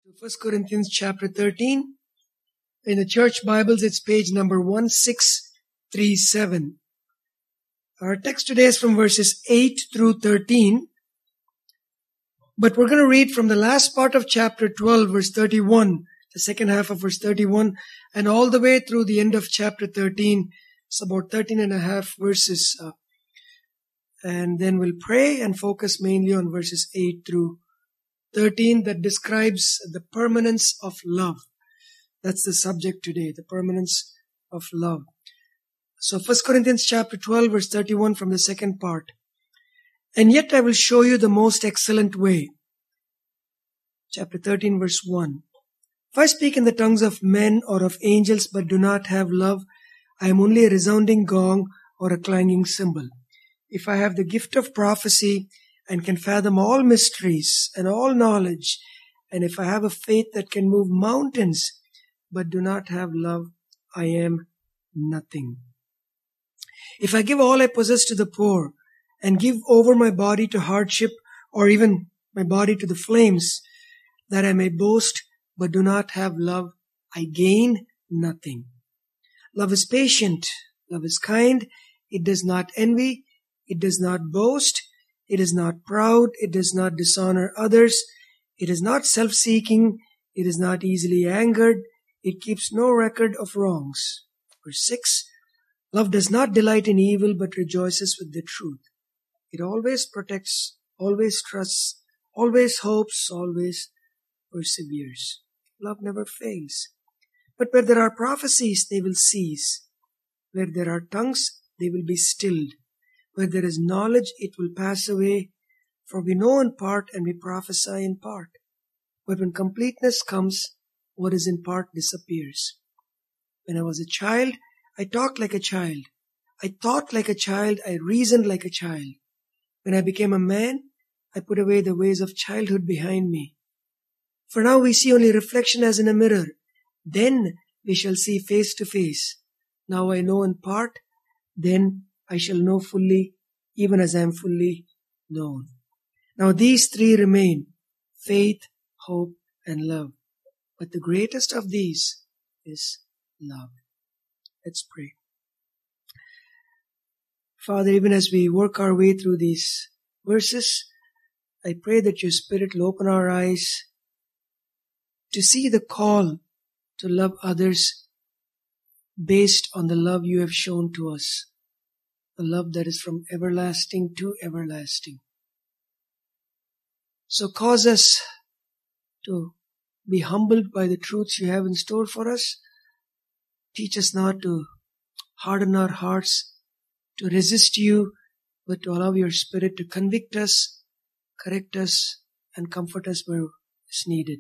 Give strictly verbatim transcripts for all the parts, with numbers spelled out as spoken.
to First Corinthians chapter thirteen. In the church Bibles, it's page number one six three seven. Our text today is from verses eight through thirteen. But we're going to read from the last part of chapter twelve, verse thirty-one, the second half of verse thirty-one, and all the way through the end of chapter thirteen. It's about thirteen and a half verses. Uh, and then we'll pray and focus mainly on verses eight through thirteen that describes the permanence of love. That's the subject today, the permanence of love. So First Corinthians chapter twelve, verse thirty-one from the second part. And yet I will show you the most excellent way. Chapter thirteen, verse one. If I speak in the tongues of men or of angels but do not have love, I am only a resounding gong or a clanging cymbal. If I have the gift of prophecy and can fathom all mysteries and all knowledge, and if I have a faith that can move mountains but do not have love, I am nothing. If I give all I possess to the poor and give over my body to hardship or even my body to the flames, that I may boast but do not have love, I gain nothing. Love is patient. Love is kind. It does not envy. It does not boast. It is not proud. It does not dishonor others. It is not self-seeking. It is not easily angered. It keeps no record of wrongs. Verse six. Love does not delight in evil, but rejoices with the truth. It always protects, always trusts, always hopes, always perseveres. Love never fails. But where there are prophecies, they will cease. Where there are tongues, they will be stilled. Where there is knowledge, it will pass away. For we know in part and we prophesy in part. But when completeness comes, what is in part disappears. When I was a child, I talked like a child. I thought like a child. I reasoned like a child. When I became a man, I put away the ways of childhood behind me. For now we see only reflection as in a mirror. Then we shall see face to face. Now I know in part. Then I shall know fully, even as I am fully known. Now these three remain: faith, hope, and love. But the greatest of these is love. Let's pray. Father, even as we work our way through these verses, I pray that your Spirit will open our eyes to see the call to love others based on the love you have shown to us. A love that is from everlasting to everlasting. So cause us to be humbled by the truths you have in store for us. Teach us not to harden our hearts, to resist you, but to allow your Spirit to convict us, correct us, and comfort us where it's needed.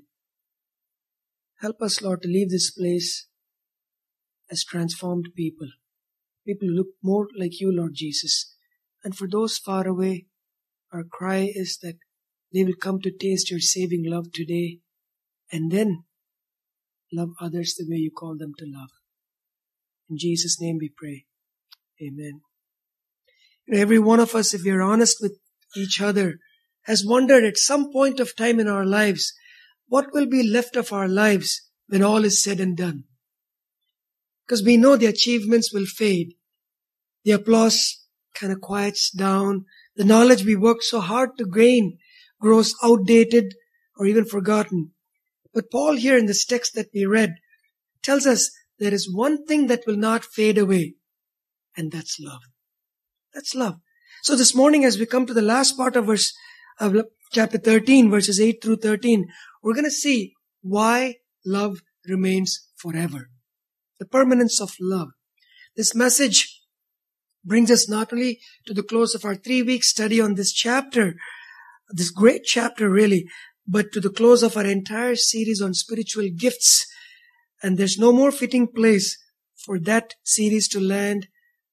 Help us, Lord, to leave this place as transformed people. People who look more like you, Lord Jesus. And for those far away, our cry is that they will come to taste your saving love today and then love others the way you call them to love. In Jesus' name we pray. Amen. You know, every one of us, if we are honest with each other, has wondered at some point of time in our lives, what will be left of our lives when all is said and done? Because we know the achievements will fade. The applause kind of quiets down. The knowledge we worked so hard to gain grows outdated or even forgotten. But Paul here in this text that we read tells us there is one thing that will not fade away, and that's love. That's love. So this morning as we come to the last part of verse of chapter thirteen, verses eight through thirteen, we're going to see why love remains forever. The permanence of love. This message brings us not only to the close of our three-week study on this chapter, this great chapter really, but to the close of our entire series on spiritual gifts. And there's no more fitting place for that series to land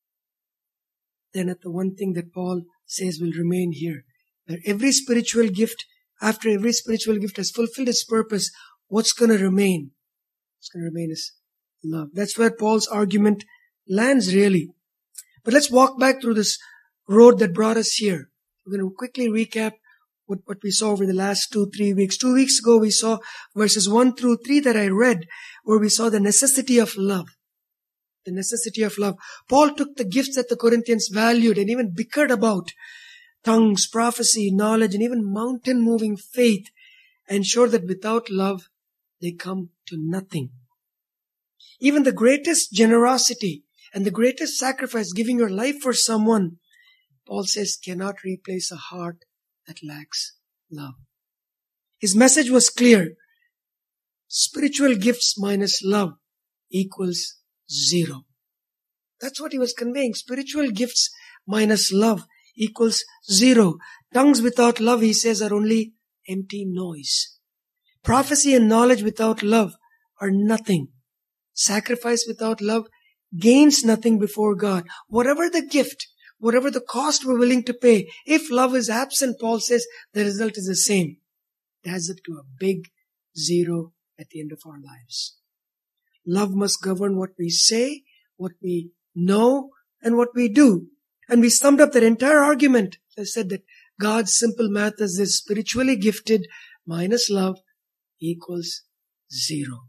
than at the one thing that Paul says will remain here. That every spiritual gift, after every spiritual gift has fulfilled its purpose, what's going to remain? What's going to remain is love. That's where Paul's argument lands really. But let's walk back through this road that brought us here. We're going to quickly recap what, what we saw over the last two, three weeks. Two weeks ago, we saw verses one through three that I read, where we saw the necessity of love. The necessity of love. Paul took the gifts that the Corinthians valued and even bickered about, tongues, prophecy, knowledge, and even mountain-moving faith, and showed that without love, they come to nothing. Even the greatest generosity and the greatest sacrifice, giving your life for someone, Paul says, cannot replace a heart that lacks love. His message was clear. Spiritual gifts minus love equals zero. That's what he was conveying. Spiritual gifts minus love equals zero. Tongues without love, he says, are only empty noise. Prophecy and knowledge without love are nothing. Sacrifice without love gains nothing before God. Whatever the gift, whatever the cost we're willing to pay, if love is absent, Paul says, the result is the same. It adds up to a big zero at the end of our lives. Love must govern what we say, what we know, and what we do. And we summed up that entire argument. I said that God's simple math is this: spiritually gifted minus love equals zero.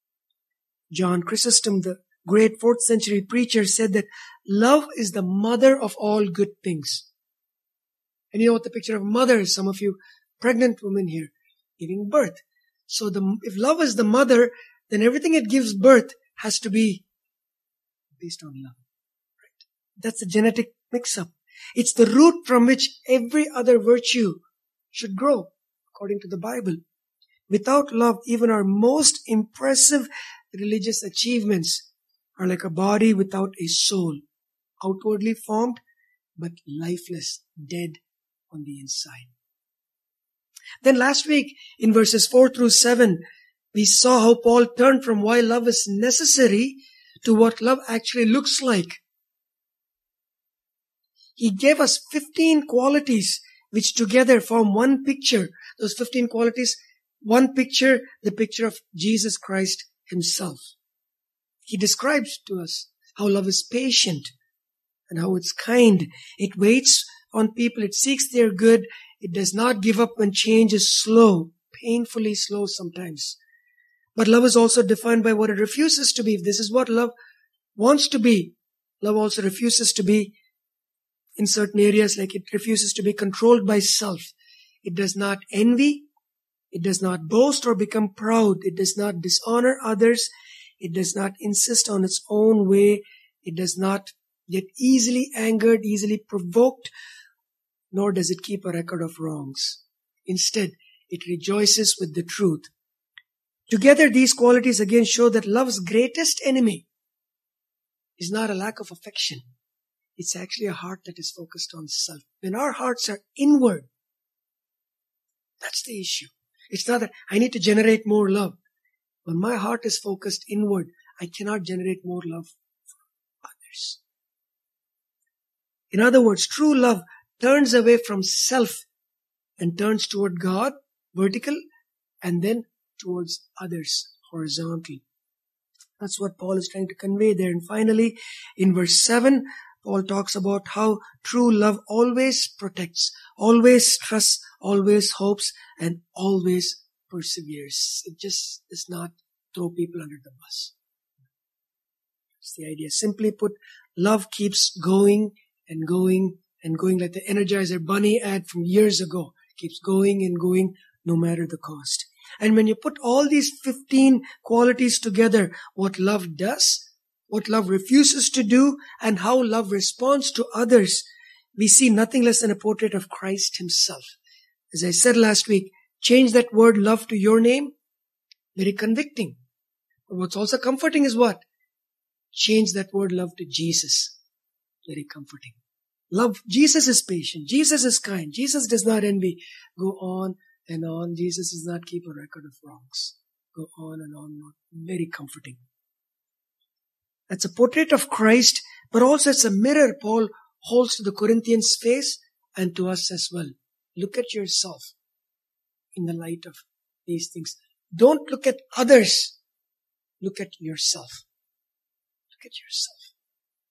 John Chrysostom, the great fourth century preacher, said that love is the mother of all good things. And you know what the picture of mother is? Some of you pregnant women here giving birth. So the, if love is the mother, then everything it gives birth has to be based on love. Right? That's the genetic mix-up. It's the root from which every other virtue should grow, according to the Bible. Without love, even our most impressive religious achievements are like a body without a soul, outwardly formed, but lifeless, dead on the inside. Then last week, in verses four through seven, we saw how Paul turned from why love is necessary to what love actually looks like. He gave us fifteen qualities which together form one picture. Those fifteen qualities, one picture, the picture of Jesus Christ himself. He describes to us how love is patient and how it's kind. It waits on people. It seeks their good. It does not give up when change is slow, painfully slow sometimes. But love is also defined by what it refuses to be. If this is what love wants to be, love also refuses to be in certain areas, like it refuses to be controlled by self. It does not envy. It does not boast or become proud. It does not dishonor others. It does not insist on its own way. It does not get easily angered, easily provoked, nor does it keep a record of wrongs. Instead, it rejoices with the truth. Together, these qualities again show that love's greatest enemy is not a lack of affection. It's actually a heart that is focused on self. When our hearts are inward, that's the issue. It's not that I need to generate more love. When my heart is focused inward, I cannot generate more love for others. In other words, true love turns away from self and turns toward God, vertical, and then towards others, horizontal. That's what Paul is trying to convey there. And finally, in verse seven, Paul talks about how true love always protects, always trusts, always hopes, and always perseveres. It just does not throw people under the bus. That's the idea. Simply put, love keeps going and going and going, like the Energizer Bunny ad from years ago. Keeps going and going no matter the cost. And when you put all these fifteen qualities together, what love does, what love refuses to do, and how love responds to others, we see nothing less than a portrait of Christ himself. As I said last week, change that word love to your name. Very convicting. But what's also comforting is what? Change that word love to Jesus. Very comforting. Love, Jesus is patient. Jesus is kind. Jesus does not envy. Go on and on. Jesus does not keep a record of wrongs. Go on and on and on. Very comforting. That's a portrait of Christ, but also it's a mirror Paul holds to the Corinthians' face and to us as well. Look at yourself in the light of these things. Don't look at others. Look at yourself. Look at yourself.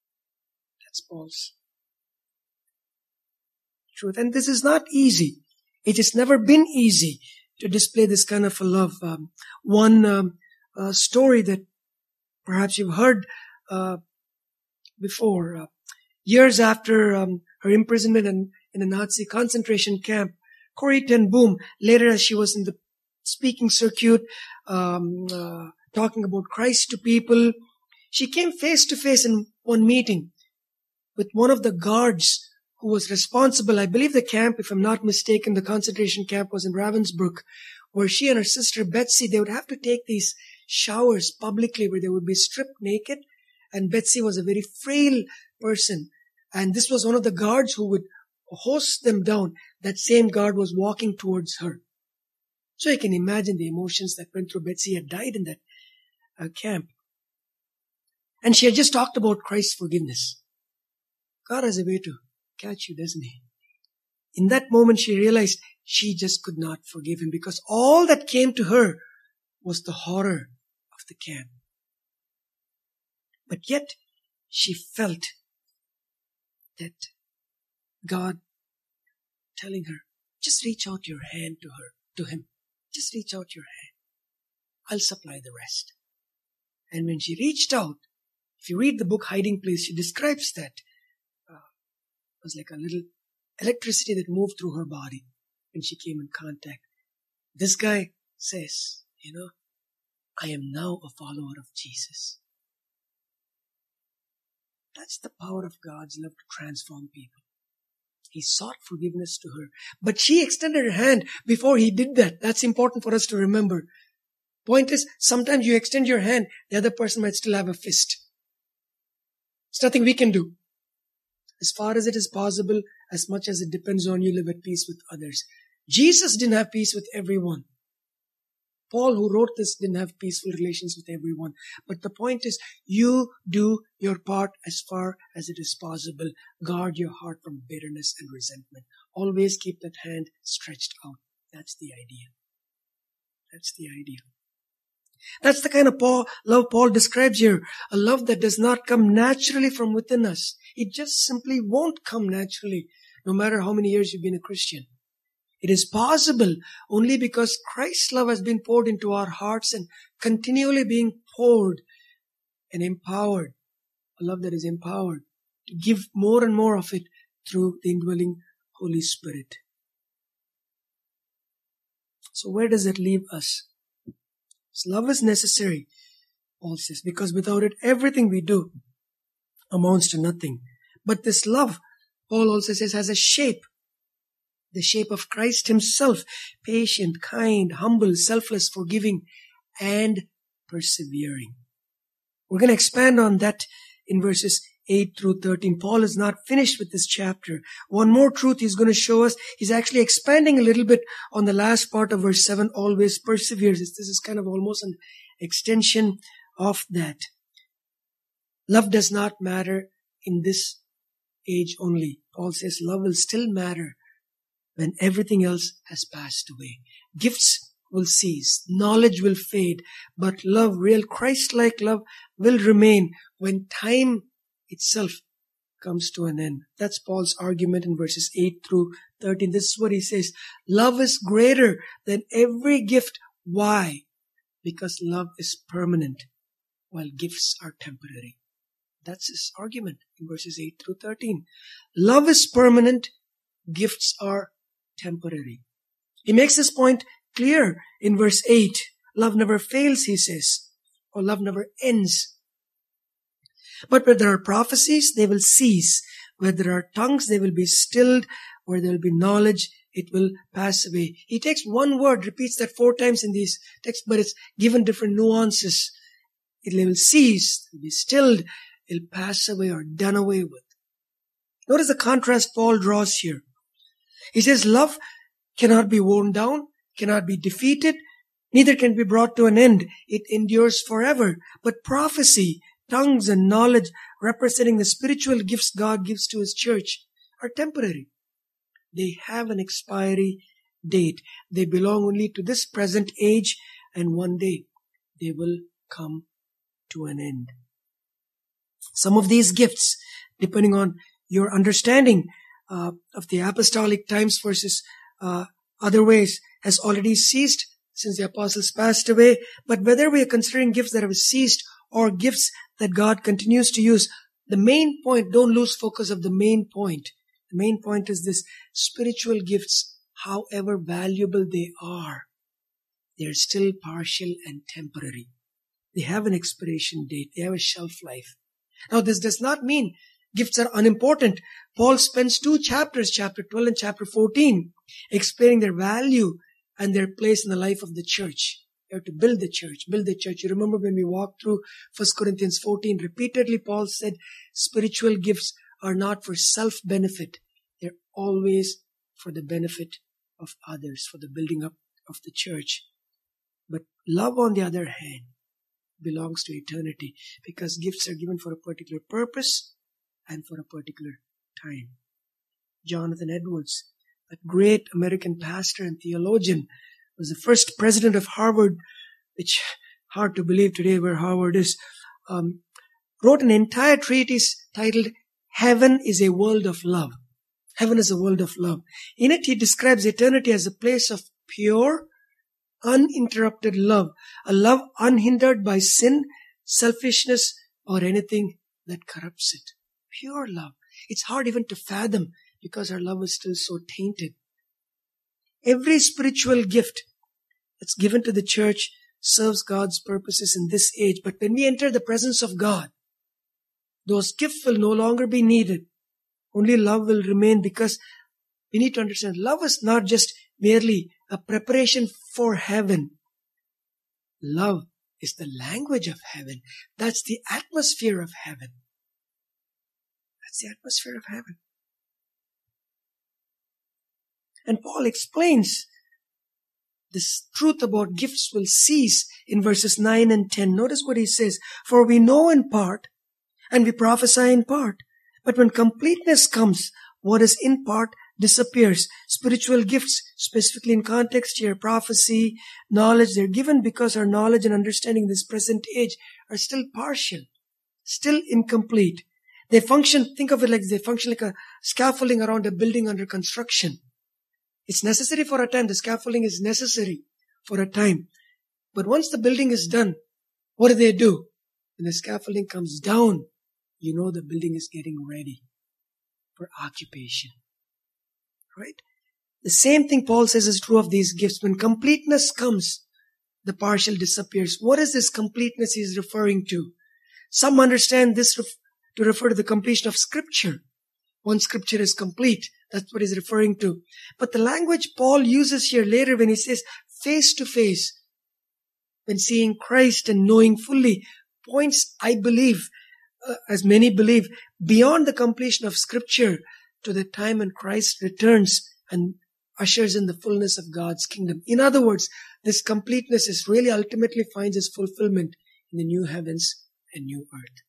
That's Paul's truth. And this is not easy. It has never been easy to display this kind of a love. Um, one um, uh, story that perhaps you've heard uh, before. Uh, years after um, her imprisonment in, in a Nazi concentration camp, Corrie ten Boom, later as she was in the speaking circuit, um, uh, talking about Christ to people, she came face to face in one meeting with one of the guards who was responsible. I believe the camp, if I'm not mistaken, the concentration camp was in Ravensbrück, where she and her sister Betsy, they would have to take these showers publicly where they would be stripped naked. And Betsy was a very frail person. And this was one of the guards who would host them down. That same guard was walking towards her. So you can imagine the emotions that went through Betsy. Had died in that uh, camp. And she had just talked about Christ's forgiveness. God has a way to catch you, doesn't he? In that moment, she realized she just could not forgive him because all that came to her was the horror of the camp. But yet, she felt that God telling her, just reach out your hand to her, to him. Just reach out your hand. I'll supply the rest. And when she reached out, if you read the book Hiding Place, she describes that uh, it was like a little electricity that moved through her body when she came in contact. This guy says, you know, I am now a follower of Jesus. That's the power of God's love to transform people. He sought forgiveness to her, but she extended her hand before he did that. That's important for us to remember. Point is, sometimes you extend your hand, the other person might still have a fist. It's nothing we can do. As far as it is possible, as much as it depends on you, live at peace with others. Jesus didn't have peace with everyone. Paul, who wrote this, didn't have peaceful relations with everyone. But the point is, you do your part as far as it is possible. Guard your heart from bitterness and resentment. Always keep that hand stretched out. That's the idea. That's the idea. That's the kind of Paul, love Paul describes here. A love that does not come naturally from within us. It just simply won't come naturally, no matter how many years you've been a Christian. It is possible only because Christ's love has been poured into our hearts and continually being poured and empowered. A love that is empowered to give more and more of it through the indwelling Holy Spirit. So where does it leave us? So love is necessary, Paul says, because without it, everything we do amounts to nothing. But this love, Paul also says, has a shape. The shape of Christ himself, patient, kind, humble, selfless, forgiving, and persevering. We're going to expand on that in verses eight through thirteen. Paul is not finished with this chapter. One more truth he's going to show us. He's actually expanding a little bit on the last part of verse seven, always perseveres. This is kind of almost an extension of that. Love does not matter in this age only. Paul says love will still matter when everything else has passed away. Gifts will cease. Knowledge will fade. But love, real Christ-like love, will remain when time itself comes to an end. That's Paul's argument in verses eight through thirteen. This is what he says. Love is greater than every gift. Why? Because love is permanent, while gifts are temporary. That's his argument in verses eight through thirteen. Love is permanent. Gifts are temporary. He makes this point clear in verse eight. Love never fails, he says, or love never ends. But where there are prophecies, they will cease. Where there are tongues, they will be stilled. Where there will be knowledge, it will pass away. He takes one word, repeats that four times in these texts, but it's given different nuances. It will cease, it will be stilled, it will pass away or done away with. Notice the contrast Paul draws here. He says love cannot be worn down, cannot be defeated, neither can be brought to an end. It endures forever. But prophecy, tongues and knowledge representing the spiritual gifts God gives to his church are temporary. They have an expiry date. They belong only to this present age, and one day they will come to an end. Some of these gifts, depending on your understanding uh, of the apostolic times versus uh, other ways has already ceased since the apostles passed away. But whether we are considering gifts that have ceased or gifts that God continues to use, the main point, don't lose focus of the main point. The main point is this: spiritual gifts, however valuable they are, they are still partial and temporary. They have an expiration date. They have a shelf life. Now, this does not mean gifts are unimportant. Paul spends two chapters, chapter twelve and chapter fourteen, explaining their value and their place in the life of the church. You have to build the church, build the church. You remember when we walked through First Corinthians fourteen, repeatedly Paul said spiritual gifts are not for self-benefit. They're always for the benefit of others, for the building up of the church. But love, on the other hand, belongs to eternity, because gifts are given for a particular purpose and for a particular time. Jonathan Edwards, a great American pastor and theologian, was the first president of Harvard, which hard to believe today where Harvard is, um, wrote an entire treatise titled Heaven is a World of Love. Heaven is a world of love. In it, he describes eternity as a place of pure, uninterrupted love, a love unhindered by sin, selfishness, or anything that corrupts it. Pure love. It's hard even to fathom because our love is still so tainted. Every spiritual gift that's given to the church serves God's purposes in this age. But when we enter the presence of God, those gifts will no longer be needed. Only love will remain, because we need to understand love is not just merely a preparation for heaven. Love is the language of heaven. That's the atmosphere of heaven. That's the atmosphere of heaven. And Paul explains this truth about gifts will cease in verses nine and ten. Notice what he says. For we know in part, and we prophesy in part. But when completeness comes, what is in part disappears. Spiritual gifts, specifically in context here, prophecy, knowledge, they're given because our knowledge and understanding in this present age are still partial, still incomplete. They function, think of it like they function like a scaffolding around a building under construction. It's necessary for a time. The scaffolding is necessary for a time. But once the building is done, what do they do? When the scaffolding comes down, you know the building is getting ready for occupation. Right? The same thing Paul says is true of these gifts. When completeness comes, the partial disappears. What is this completeness he is referring to? Some understand this ref- to refer to the completion of Scripture. Once Scripture is complete, that's what he's referring to. But the language Paul uses here later when he says face to face, when seeing Christ and knowing fully, points, I believe, uh, as many believe, beyond the completion of Scripture to the time when Christ returns and ushers in the fullness of God's kingdom. In other words, this completeness is really ultimately finds its fulfillment in the new heavens and new earth.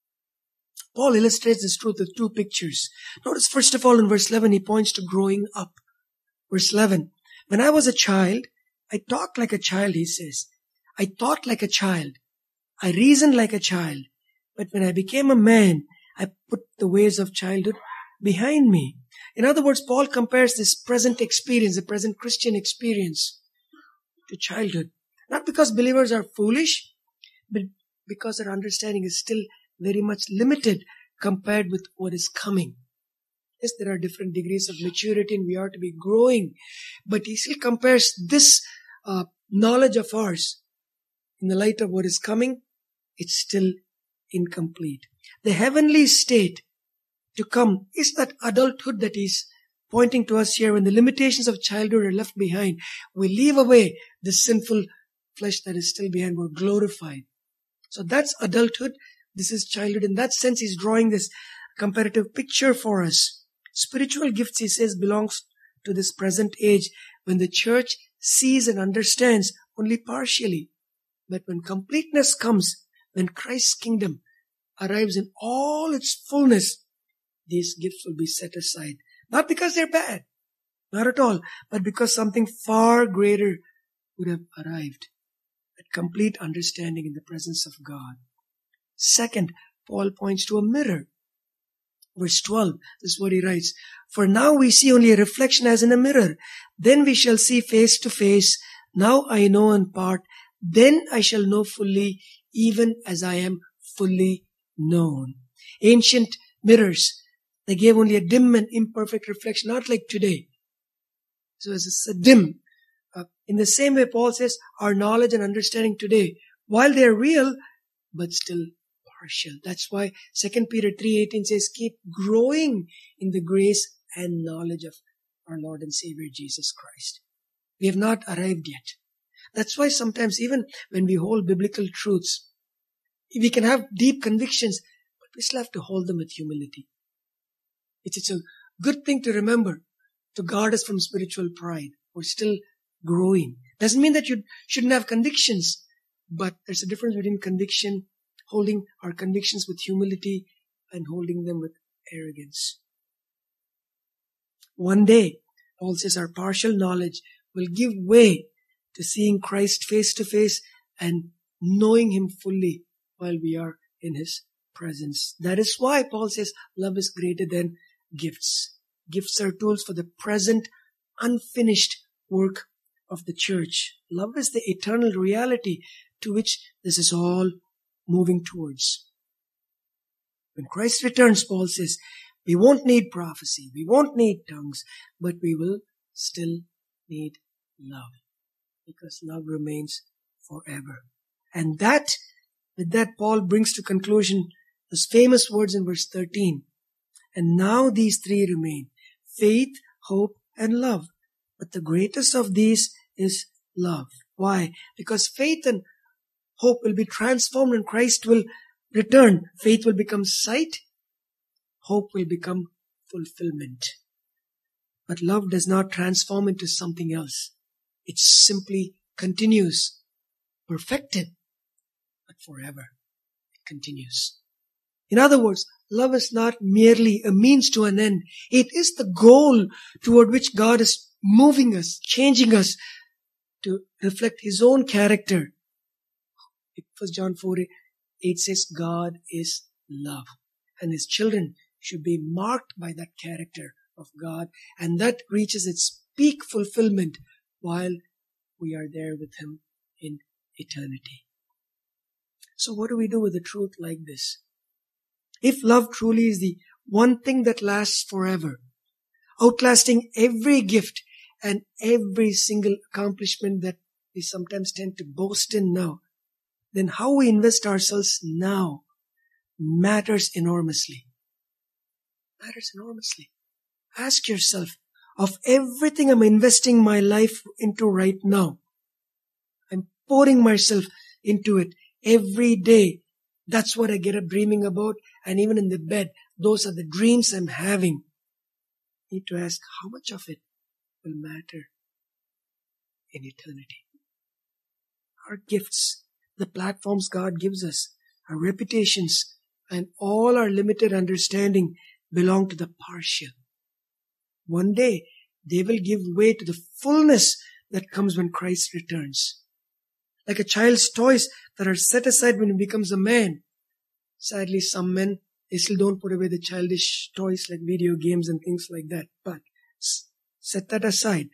Paul illustrates this truth with two pictures. Notice first of all in verse eleven, he points to growing up. Verse eleven, when I was a child, I talked like a child, he says. I thought like a child. I reasoned like a child. But when I became a man, I put the ways of childhood behind me. In other words, Paul compares this present experience, the present Christian experience, to childhood. Not because believers are foolish, but because their understanding is still very much limited compared with what is coming. Yes, there are different degrees of maturity and we are to be growing. But he still compares this uh, knowledge of ours in the light of what is coming. It's still incomplete. The heavenly state to come is that adulthood that he's pointing to us here. When the limitations of childhood are left behind, we leave away the sinful flesh that is still behind. We're glorified. So that's adulthood. This is childhood. In that sense, he's drawing this comparative picture for us. Spiritual gifts, he says, belongs to this present age when the church sees and understands only partially. But when completeness comes, when Christ's kingdom arrives in all its fullness, these gifts will be set aside. Not because they're bad, not at all, but because something far greater would have arrived. That complete understanding in the presence of God. Second, Paul points to a mirror. Verse twelve, this is what he writes. For now we see only a reflection as in a mirror. Then we shall see face to face. Now I know in part. Then I shall know fully, even as I am fully known. Ancient mirrors, they gave only a dim and imperfect reflection, not like today. So it's a dim. Uh, in the same way, Paul says, our knowledge and understanding today, while they are real, but still partial. That's why Second Peter three eighteen says, keep growing in the grace and knowledge of our Lord and Savior Jesus Christ. We have not arrived yet. That's why sometimes even when we hold biblical truths, we can have deep convictions, but we still have to hold them with humility. It's, it's a good thing to remember to guard us from spiritual pride. We're still growing. Doesn't mean that you shouldn't have convictions, but there's a difference between conviction, holding our convictions with humility, and holding them with arrogance. One day, Paul says our partial knowledge will give way to seeing Christ face to face and knowing Him fully while we are in His presence. That is why Paul says love is greater than gifts. Gifts are tools for the present, unfinished work of the church. Love is the eternal reality to which this is all moving towards. When Christ returns, Paul says, we won't need prophecy, we won't need tongues, but we will still need love. Because love remains forever. And that, with that, Paul brings to conclusion those famous words in verse thirteen. And now these three remain: faith, hope, and love. But the greatest of these is love. Why? Because faith and hope will be transformed and Christ will return. Faith will become sight. Hope will become fulfillment. But love does not transform into something else. It simply continues, perfected, but forever. It continues. In other words, love is not merely a means to an end. It is the goal toward which God is moving us, changing us to reflect His own character. First John four eight says, God is love. And His children should be marked by that character of God. And that reaches its peak fulfillment while we are there with Him in eternity. So what do we do with a truth like this? If love truly is the one thing that lasts forever, outlasting every gift and every single accomplishment that we sometimes tend to boast in now, then how we invest ourselves now matters enormously. Matters enormously. Ask yourself, of everything I'm investing my life into right now, I'm pouring myself into it every day. That's what I get up dreaming about. And even in the bed, those are the dreams I'm having. I need to ask, how much of it will matter in eternity? Our gifts, the platforms God gives us, our reputations, and all our limited understanding belong to the partial. One day, they will give way to the fullness that comes when Christ returns. Like a child's toys that are set aside when he becomes a man. Sadly, some men, they still don't put away the childish toys like video games and things like that. But set that aside.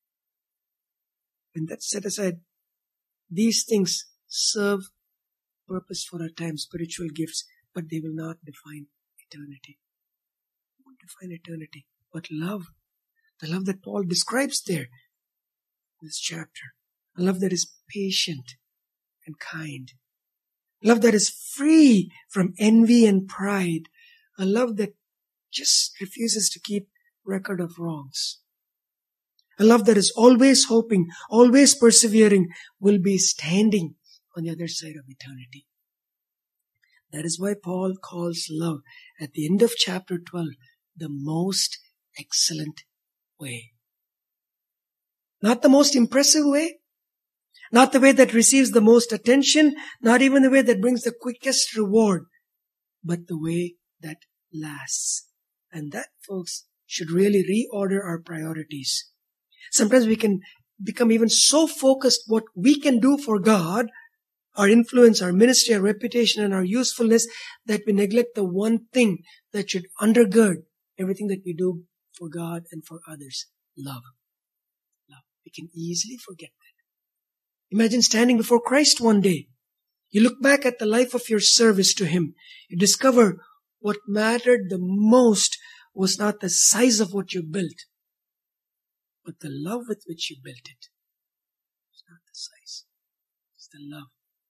When that's set aside, these things serve purpose for a time, spiritual gifts, but they will not define eternity. They won't define eternity. But love, the love that Paul describes there in this chapter, a love that is patient and kind, love that is free from envy and pride, a love that just refuses to keep record of wrongs, a love that is always hoping, always persevering, will be standing on the other side of eternity. That is why Paul calls love at the end of chapter twelve the most excellent way. Not the most impressive way, not the way that receives the most attention, not even the way that brings the quickest reward, but the way that lasts. And that, folks, should really reorder our priorities. Sometimes we can become even so focused what we can do for God our influence, our ministry, our reputation, and our usefulness that we neglect the one thing that should undergird everything that we do for God and for others. Love. Love. We can easily forget that. Imagine standing before Christ one day. You look back at the life of your service to Him. You discover what mattered the most was not the size of what you built, but the love with which you built it. It's not the size. It's the love.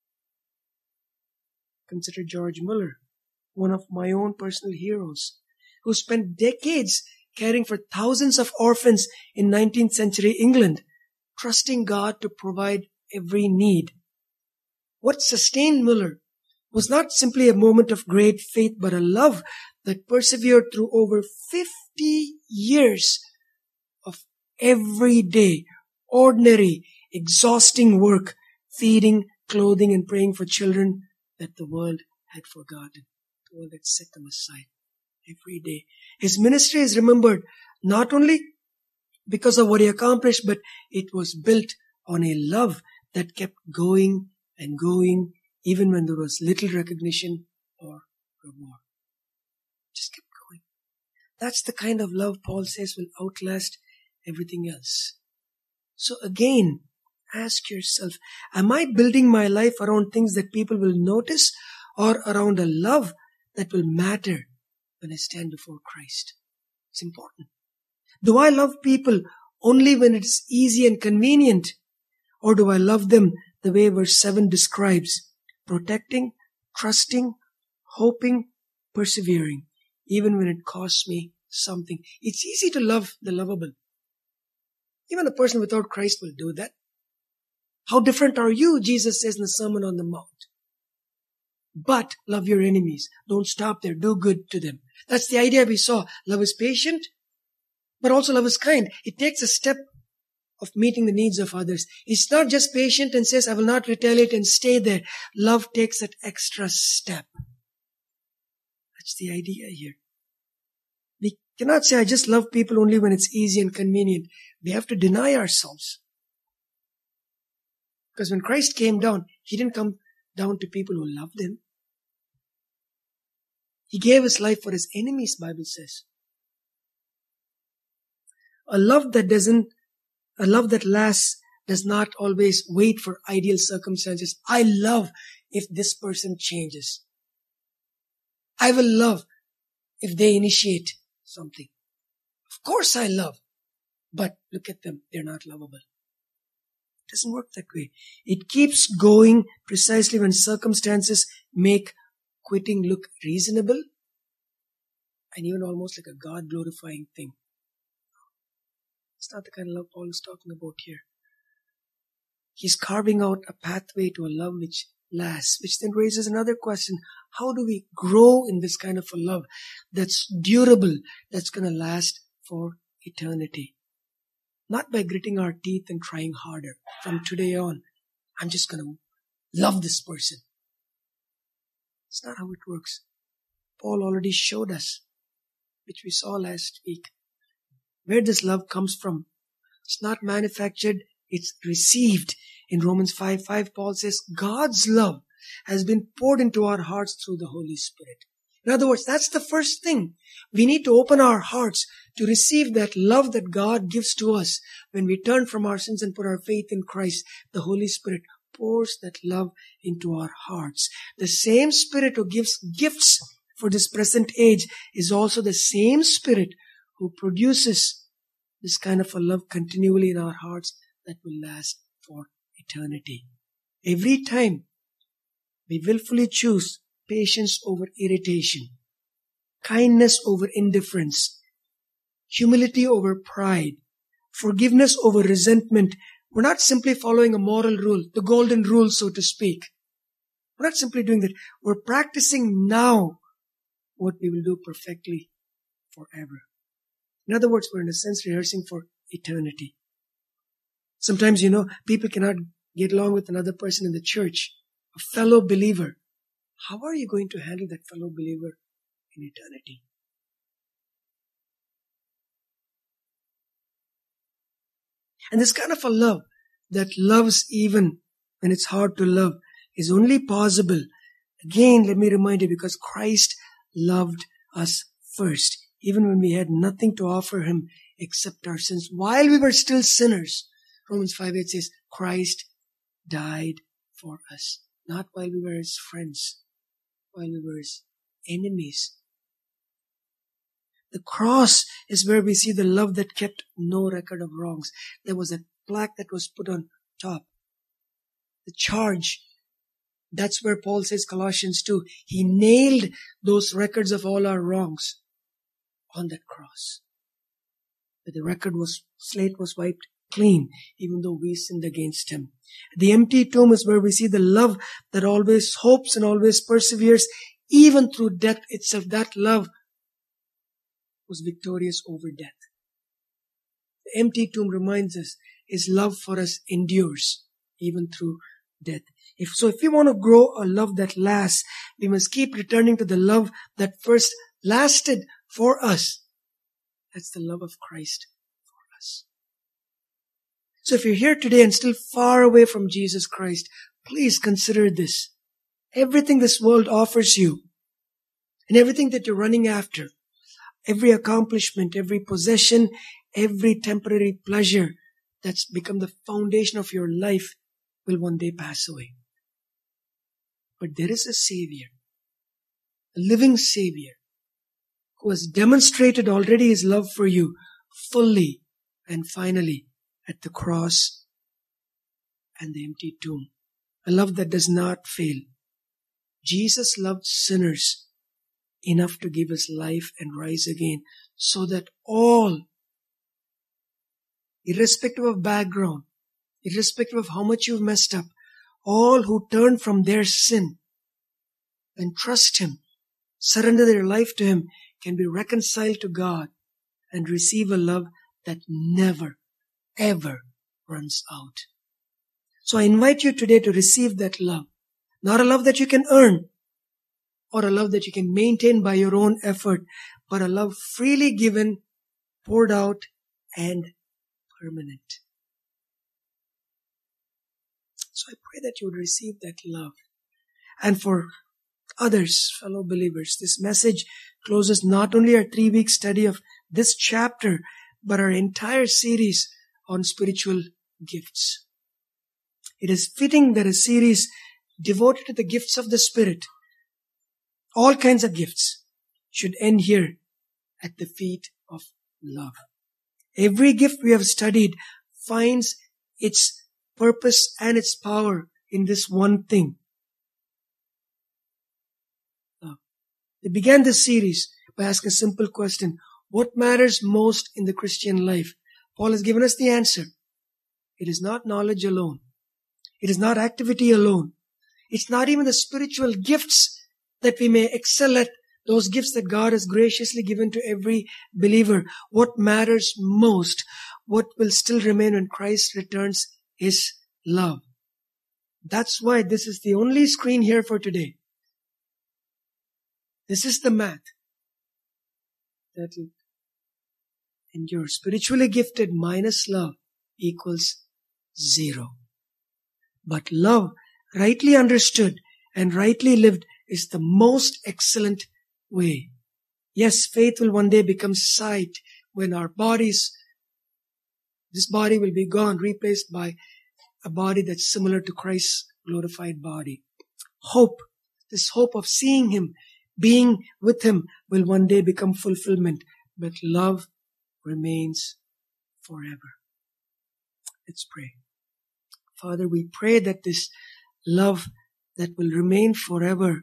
Consider George Muller, one of my own personal heroes, who spent decades caring for thousands of orphans in nineteenth century England, trusting God to provide every need. What sustained Muller was not simply a moment of great faith, but a love that persevered through over fifty years of everyday, ordinary, exhausting work, feeding, clothing, and praying for children that the world had forgotten. The world had set them aside every day. His ministry is remembered not only because of what he accomplished, but it was built on a love that kept going and going even when there was little recognition or reward. Just kept going. That's the kind of love Paul says will outlast everything else. So again, ask yourself, am I building my life around things that people will notice or around a love that will matter when I stand before Christ? It's important. Do I love people only when it's easy and convenient? Or do I love them the way verse seven describes? Protecting, trusting, hoping, persevering, even when it costs me something. It's easy to love the lovable. Even a person without Christ will do that. How different are you, Jesus says in the Sermon on the Mount. But love your enemies. Don't stop there. Do good to them. That's the idea we saw. Love is patient, but also love is kind. It takes a step of meeting the needs of others. It's not just patient and says, I will not retaliate and stay there. Love takes that extra step. That's the idea here. We cannot say, I just love people only when it's easy and convenient. We have to deny ourselves. Because when Christ came down, He didn't come down to people who loved Him. He gave His life for His enemies, Bible says. A love that doesn't, a love that lasts does not always wait for ideal circumstances. I love if this person changes. I will love if they initiate something. Of course I love. But look at them, they're not lovable. It doesn't work that way. It keeps going precisely when circumstances make quitting look reasonable and even almost like a God-glorifying thing. It's not the kind of love Paul is talking about here. He's carving out a pathway to a love which lasts, which then raises another question. How do we grow in this kind of a love that's durable, that's going to last for eternity? Not by gritting our teeth and trying harder. From today on, I'm just going to love this person. It's not how it works. Paul already showed us, which we saw last week, where this love comes from. It's not manufactured, it's received. In Romans five five, Paul says, God's love has been poured into our hearts through the Holy Spirit. In other words, that's the first thing. We need to open our hearts to receive that love that God gives to us. When we turn from our sins and put our faith in Christ, the Holy Spirit pours that love into our hearts. The same Spirit who gives gifts for this present age is also the same Spirit who produces this kind of a love continually in our hearts that will last for eternity. Every time we willfully choose patience over irritation, kindness over indifference, humility over pride, forgiveness over resentment, we're not simply following a moral rule, the golden rule, so to speak. We're not simply doing that. We're practicing now what we will do perfectly forever. In other words, we're in a sense rehearsing for eternity. Sometimes, you know, people cannot get along with another person in the church, a fellow believer. How are you going to handle that fellow believer in eternity? And this kind of a love that loves even when it's hard to love is only possible. Again, let me remind you, because Christ loved us first, even when we had nothing to offer Him except our sins. While we were still sinners, Romans five eight says, Christ died for us. Not while we were His friends, while we were His enemies. The cross is where we see the love that kept no record of wrongs. There was a plaque that was put on top. The charge, that's where Paul says, Colossians two, He nailed those records of all our wrongs on that cross. But the record was, slate was wiped clean, even though we sinned against Him. The empty tomb is where we see the love that always hopes and always perseveres, even through death itself. That love was victorious over death. The empty tomb reminds us His love for us endures, even through death. If so, if we want to grow a love that lasts, we must keep returning to the love that first lasted for us. That's the love of Christ for us. So if you're here today and still far away from Jesus Christ, please consider this. Everything this world offers you, and everything that you're running after, every accomplishment, every possession, every temporary pleasure that's become the foundation of your life will one day pass away. But there is a Savior, a living Savior, who has demonstrated already His love for you fully and finally at the cross and the empty tomb. A love that does not fail. Jesus loved sinners enough to give His life and rise again, so that all, irrespective of background, irrespective of how much you've messed up, all who turn from their sin and trust Him, surrender their life to Him, can be reconciled to God and receive a love that never, ever runs out. So I invite you today to receive that love. Not a love that you can earn or a love that you can maintain by your own effort, but a love freely given, poured out, and permanent. So I pray that you would receive that love. And for others, fellow believers, this message closes not only our three-week study of this chapter, but our entire series on spiritual gifts. It is fitting that a series devoted to the gifts of the Spirit, all kinds of gifts, should end here at the feet of love. Every gift we have studied finds its purpose and its power in this one thing. Love. They began this series by asking a simple question: what matters most in the Christian life? Paul has given us the answer. It is not knowledge alone. It is not activity alone. It's not even the spiritual gifts that we may excel at, those gifts that God has graciously given to every believer. What matters most, what will still remain when Christ returns, is love. That's why this is the only screen here for today. This is the math that will endure. Spiritually gifted minus love equals zero. But love, rightly understood and rightly lived, is the most excellent way. Yes, faith will one day become sight when our bodies, this body will be gone, replaced by a body that's similar to Christ's glorified body. Hope, this hope of seeing Him, being with Him, will one day become fulfillment. But love remains forever. Let's pray. Father, we pray that this love that will remain forever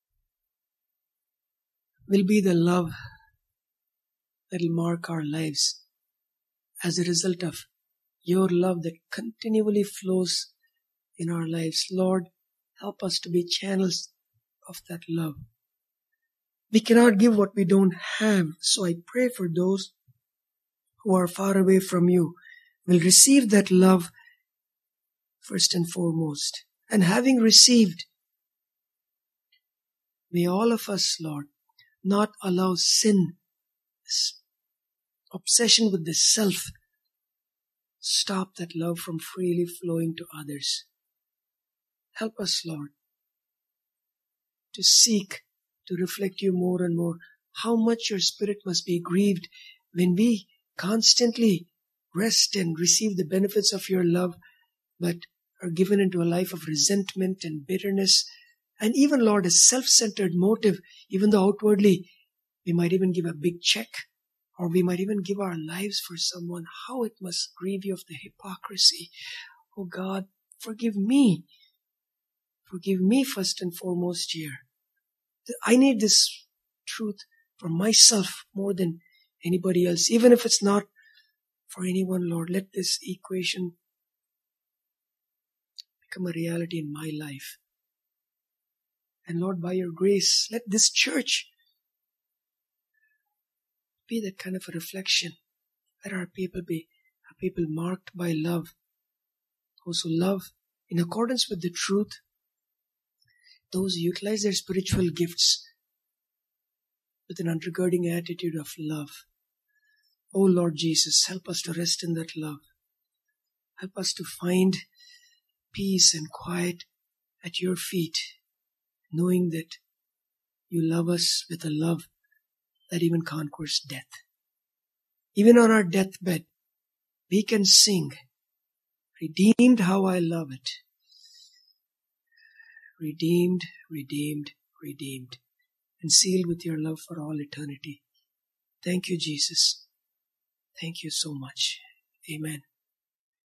will be the love that will mark our lives as a result of your love that continually flows in our lives. Lord, help us to be channels of that love. We cannot give what we don't have, so I pray for those who are far away from you will receive that love first and foremost. And having received, may all of us, Lord, not allow sin, this obsession with the self, stop that love from freely flowing to others. Help us, Lord, to seek to reflect you more and more. How much your Spirit must be grieved when we constantly rest and receive the benefits of your love, but are given into a life of resentment and bitterness, and even, Lord, a self-centered motive, even though outwardly we might even give a big check, or we might even give our lives for someone. How it must grieve you of the hypocrisy. Oh God, forgive me. Forgive me first and foremost here. I need this truth for myself more than anybody else. Even if it's not for anyone, Lord, let this equation become a reality in my life. And Lord, by your grace, let this church be that kind of a reflection. Let our people be a people marked by love. Those who love in accordance with the truth. Those who utilize their spiritual gifts with an undergirding attitude of love. Oh Lord Jesus, help us to rest in that love. Help us to find peace and quiet at your feet, knowing that you love us with a love that even conquers death. Even on our deathbed, we can sing, redeemed how I love it. Redeemed, redeemed, redeemed, and sealed with your love for all eternity. Thank you, Jesus. Thank you so much. Amen.